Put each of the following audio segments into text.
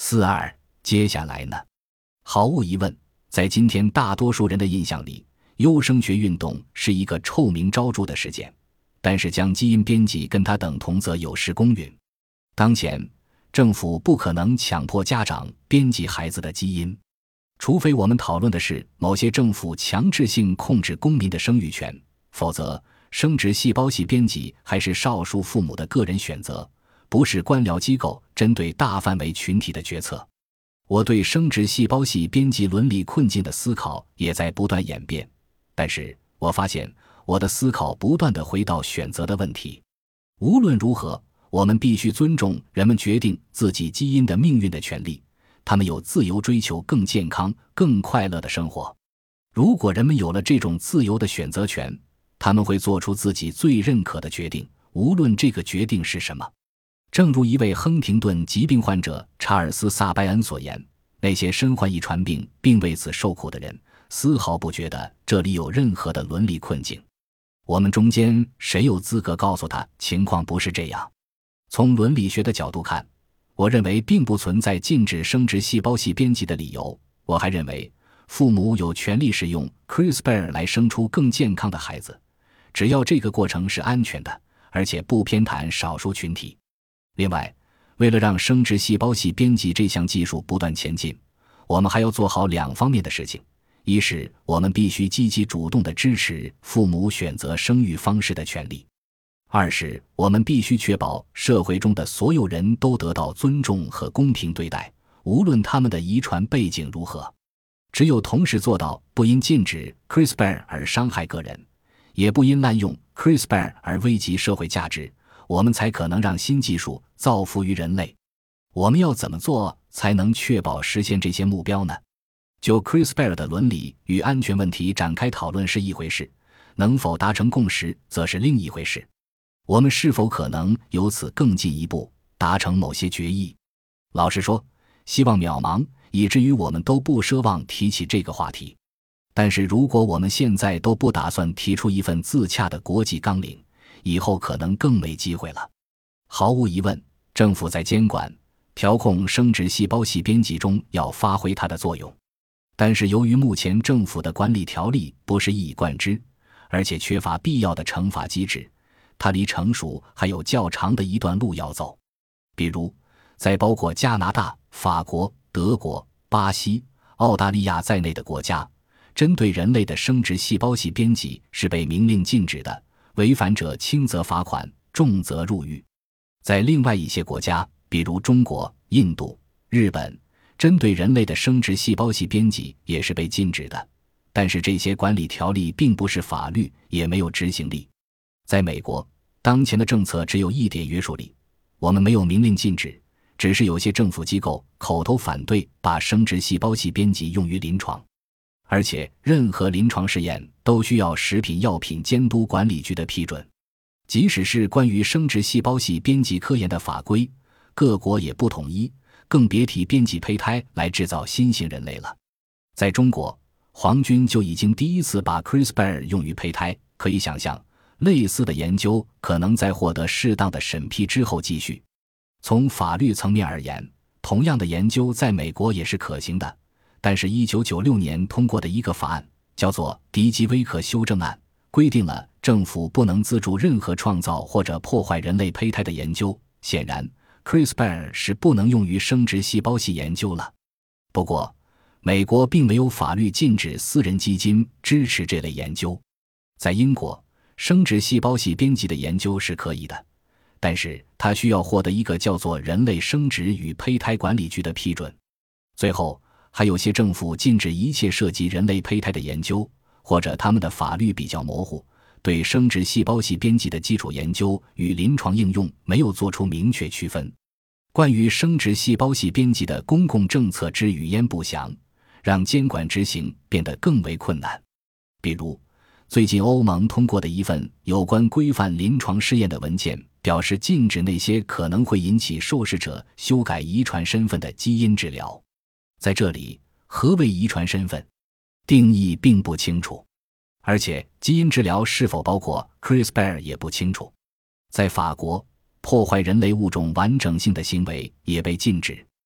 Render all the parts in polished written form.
42接下来呢？毫无疑问，在今天大多数人的印象里，优生学运动是一个臭名昭著的事件，但是将基因编辑跟它等同则有失公允。当前政府不可能强迫家长编辑孩子的基因，除非我们讨论的是某些政府强制性控制公民的生育权，否则生殖细胞系编辑还是少数父母的个人选择，不是官僚机构针对大范围群体的决策。我对生殖细胞系编辑伦理困境的思考也在不断演变，但是我发现我的思考不断地回到选择的问题。无论如何，我们必须尊重人们决定自己基因的命运的权利，他们有自由追求更健康、更快乐的生活。如果人们有了这种自由的选择权，他们会做出自己最认可的决定，无论这个决定是什么。正如一位亨廷顿疾病患者查尔斯·萨拜恩所言，那些身患遗传病并为此受苦的人，丝毫不觉得这里有任何的伦理困境。我们中间谁有资格告诉他情况不是这样？从伦理学的角度看，我认为并不存在禁止生殖细胞系编辑的理由。我还认为父母有权利使用 CRISPR 来生出更健康的孩子，只要这个过程是安全的，而且不偏袒少数群体。另外，为了让生殖细胞系编辑这项技术不断前进，我们还要做好两方面的事情。一是我们必须积极主动地支持父母选择生育方式的权利；二是我们必须确保社会中的所有人都得到尊重和公平对待，无论他们的遗传背景如何。只有同时做到不因禁止 CRISPR 而伤害个人，也不因滥用 CRISPR 而危及社会价值，我们才可能让新技术造福于人类。我们要怎么做才能确保实现这些目标呢？就 CRISPR 的伦理与安全问题展开讨论是一回事，能否达成共识则是另一回事。我们是否可能由此更进一步，达成某些决议？老实说，希望渺茫，以至于我们都不奢望提起这个话题。但是如果我们现在都不打算提出一份自洽的国际纲领，以后可能更没机会了。毫无疑问，政府在监管、调控生殖细胞系编辑中要发挥它的作用。但是由于目前政府的管理条例不是一以贯之，而且缺乏必要的惩罚机制，它离成熟还有较长的一段路要走。比如，在包括加拿大、法国、德国、巴西、澳大利亚在内的国家，针对人类的生殖细胞系编辑是被明令禁止的，违反者轻则罚款，重则入狱。在另外一些国家，比如中国、印度、日本，针对人类的生殖细胞系编辑也是被禁止的，但是这些管理条例并不是法律，也没有执行力。在美国，当前的政策只有一点约束力，我们没有明令禁止，只是有些政府机构口头反对把生殖细胞系编辑用于临床，而且任何临床试验都需要食品药品监督管理局的批准。即使是关于生殖细胞系编辑科研的法规，各国也不统一，更别提编辑胚胎来制造新型人类了。在中国，皇军就已经第一次把 CRISPR 用于胚胎，可以想象，类似的研究可能在获得适当的审批之后继续。从法律层面而言，同样的研究在美国也是可行的，但是1996年通过的一个法案，叫做迪基威克修正案，规定了政府不能资助任何创造或者破坏人类胚胎的研究。显然 CRISPR 是不能用于生殖细胞系研究了。不过美国并没有法律禁止私人基金支持这类研究。在英国，生殖细胞系编辑的研究是可以的，但是它需要获得一个叫做人类生殖与胚胎管理局的批准。最后还有些政府禁止一切涉及人类胚胎的研究，或者他们的法律比较模糊，对生殖细胞系编辑的基础研究与临床应用没有做出明确区分。关于生殖细胞系编辑的公共政策之语焉不详，让监管执行变得更为困难。比如，最近欧盟通过的一份有关规范临床试验的文件，表示禁止那些可能会引起受试者修改遗传身份的基因治疗。在这里，何为遗传身份？定义并不清楚，而且基因治疗是否包括 CRISPR 也不清楚。在法国，破坏人类物种完整性的行为也被禁止。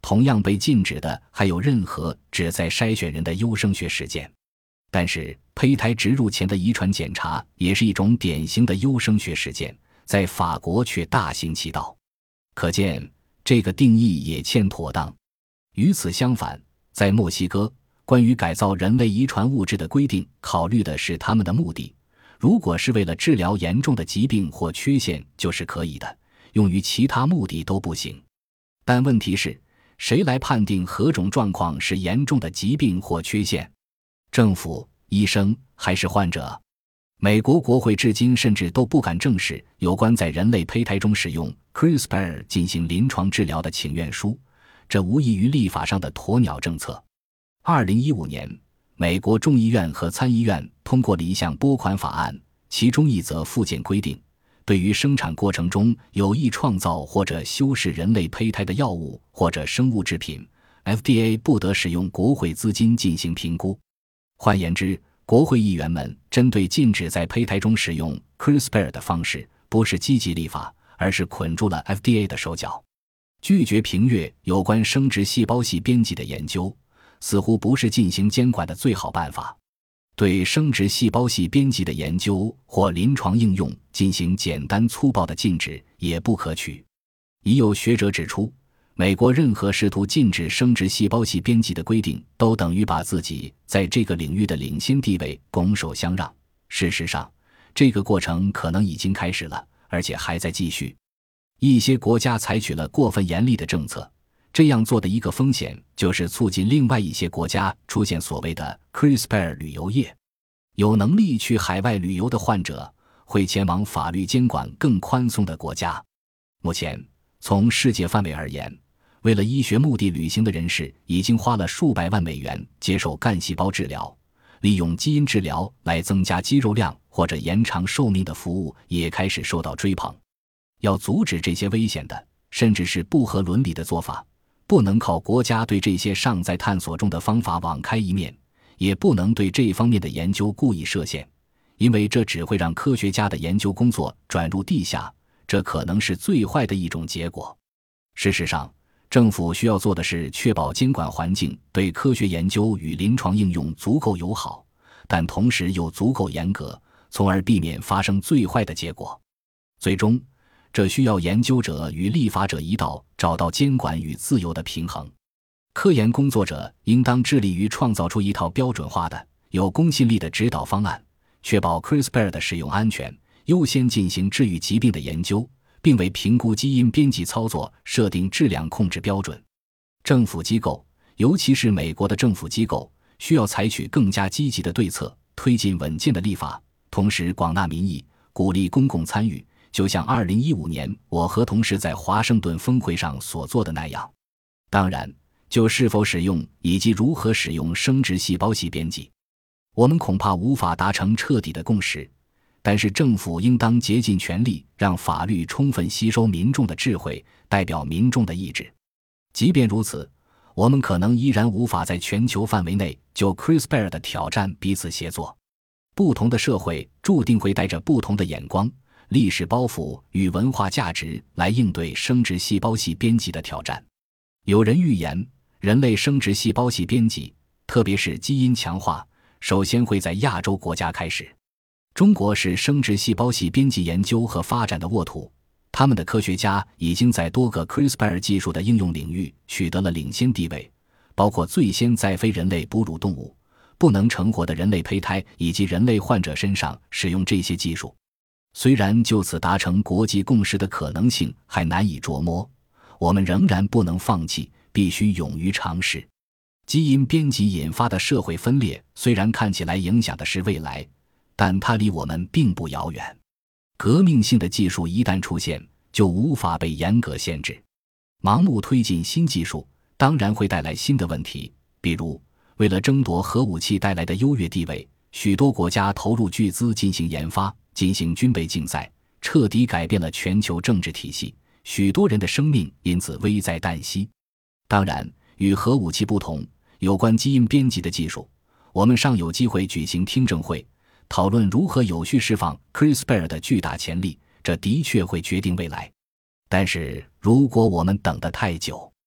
同样被禁止的还有任何旨在筛选人的优生学实践。但是胚胎植入前的遗传检查也是一种典型的优生学实践，在法国却大行其道，可见这个定义也欠妥当。与此相反，在墨西哥，关于改造人类遗传物质的规定考虑的是他们的目的，如果是为了治疗严重的疾病或缺陷就是可以的，用于其他目的都不行。但问题是，谁来判定何种状况是严重的疾病或缺陷？政府、医生还是患者？美国国会至今甚至都不敢正视有关在人类胚胎中使用 CRISPR 进行临床治疗的请愿书，这无异于立法上的鸵鸟政策。2015年，美国众议院和参议院通过了一项拨款法案，其中一则附件规定，对于生产过程中有意创造或者修饰人类胚胎的药物或者生物制品， FDA 不得使用国会资金进行评估。换言之，国会议员们针对禁止在胚胎中使用 CRISPR 的方式，不是积极立法，而是捆住了 FDA 的手脚。拒绝评阅有关生殖细胞系编辑的研究，似乎不是进行监管的最好办法。对生殖细胞系编辑的研究或临床应用进行简单粗暴的禁止也不可取。已有学者指出，美国任何试图禁止生殖细胞系编辑的规定，都等于把自己在这个领域的领先地位拱手相让。事实上，这个过程可能已经开始了，而且还在继续。一些国家采取了过分严厉的政策，这样做的一个风险就是促进另外一些国家出现所谓的 CRISPR 旅游业。有能力去海外旅游的患者会前往法律监管更宽松的国家。目前，从世界范围而言，为了医学目的旅行的人士已经花了数百万美元接受干细胞治疗，利用基因治疗来增加肌肉量或者延长寿命的服务也开始受到追捧。要阻止这些危险的，甚至是不合伦理的做法，不能靠国家对这些尚在探索中的方法网开一面，也不能对这方面的研究故意设限，因为这只会让科学家的研究工作转入地下，这可能是最坏的一种结果。事实上，政府需要做的是确保监管环境对科学研究与临床应用足够友好，但同时又足够严格，从而避免发生最坏的结果。最终，这需要研究者与立法者一道找到监管与自由的平衡。科研工作者应当致力于创造出一套标准化的、有公信力的指导方案，确保 CRISPR 的使用安全，优先进行治愈疾病的研究，并为评估基因编辑操作设定质量控制标准。政府机构，尤其是美国的政府机构，需要采取更加积极的对策，推进稳健的立法，同时广纳民意，鼓励公共参与，就像2015年我和同事在华盛顿峰会上所做的那样。当然，就是否使用以及如何使用生殖细胞系编辑，我们恐怕无法达成彻底的共识，但是政府应当竭尽全力让法律充分吸收民众的智慧，代表民众的意志。即便如此，我们可能依然无法在全球范围内就 CRISPR 的挑战彼此协作。不同的社会注定会带着不同的眼光、历史包袱与文化价值来应对生殖细胞系编辑的挑战。有人预言，人类生殖细胞系编辑，特别是基因强化，首先会在亚洲国家开始。中国是生殖细胞系编辑研究和发展的沃土，他们的科学家已经在多个 CRISPR 技术的应用领域取得了领先地位，包括最先在非人类哺乳动物、不能成活的人类胚胎以及人类患者身上使用这些技术。虽然就此达成国际共识的可能性还难以琢磨，我们仍然不能放弃，必须勇于尝试。基因编辑引发的社会分裂虽然看起来影响的是未来，但它离我们并不遥远。革命性的技术一旦出现，就无法被严格限制。盲目推进新技术当然会带来新的问题，比如为了争夺核武器带来的优越地位，许多国家投入巨资进行研发，进行军备竞赛，彻底改变了全球政治体系，许多人的生命因此危在旦夕。当然，与核武器不同，有关基因编辑的技术，我们尚有机会举行听证会，讨论如何有序释放 CRISPR 的巨大潜力，这的确会决定未来。但是如果我们等得太久，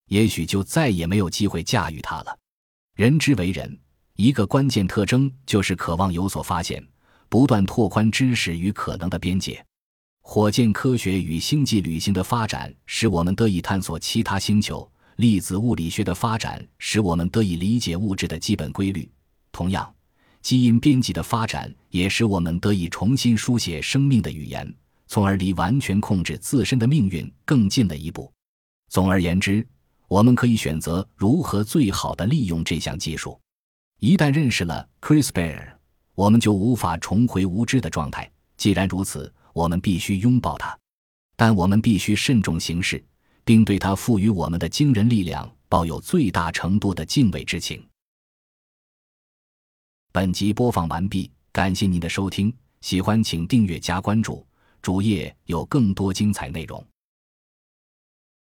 也许就再也没有机会驾驭它了。人之为人，一个关键特征就是渴望有所发现，不断拓宽知识与可能的边界。火箭科学与星际旅行的发展使我们得以探索其他星球，粒子物理学的发展使我们得以理解物质的基本规律。同样，基因编辑的发展也使我们得以重新书写生命的语言，从而离完全控制自身的命运更近了一步。总而言之，我们可以选择如何最好地利用这项技术。一旦认识了 CRISPR， 我们就无法重回无知的状态。既然如此，我们必须拥抱它，但我们必须慎重行事，并对它赋予我们的惊人力量抱有最大程度的敬畏之情。本集播放完毕，感谢您的收听，喜欢请订阅加关注，主页有更多精彩内容。